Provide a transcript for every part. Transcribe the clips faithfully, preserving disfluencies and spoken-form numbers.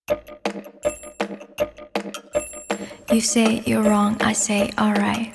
You say you're wrong, I say alright.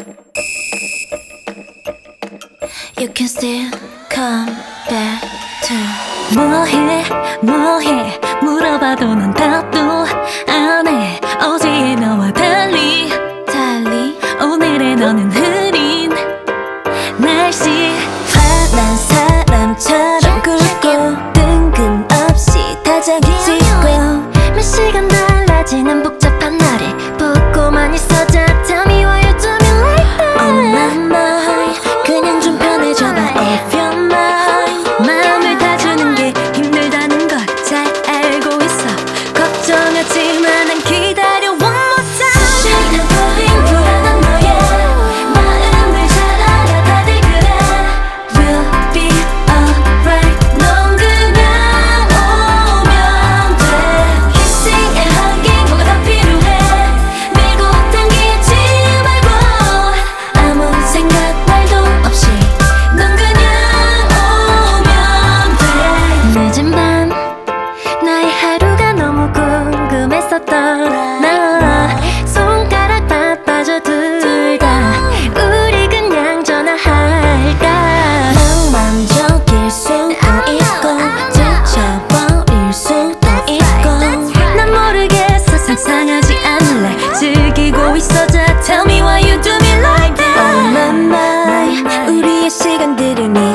You can still come back to 뭐해 뭐해 물어봐도 넌 답도 안해. 어제의 너와 달리 달리 오늘의 너는 흐린 날씨. 화난 사람처럼 굴고 뜬금없이 다정히 짚고 몇 시간 달라지는 복잡한 나를 보고만 있어자. Tell me why you do me like that. On my mind 그냥 좀 편해져봐. If you're mine 마음을 다 주는 게 힘들다는 걸 잘 알고 있어. 걱정하지만 난 기다려 one more time. 수시는 보인 불안한 너의 마음을 잘 알아. 다들 그래 We'll be alright. 넌 그냥 오면 돼. Kissing and hugging 뭐가 더 필요해. 밀고 당기지 말고 아무 생각 말도 없이 넌 그냥 오면 돼. 늦은 밤 나의 하루가 너무 궁금했었던 나. 손가락 바빠져 둘 다 우리 그냥 전화할까. 낭만적일 수도 있고 지쳐버릴 수도 있고 난 모르겠어. 상상하지 않을래. 즐기고 있어자. Tell me why you do me like that. On my mind 우리의 시간들을 네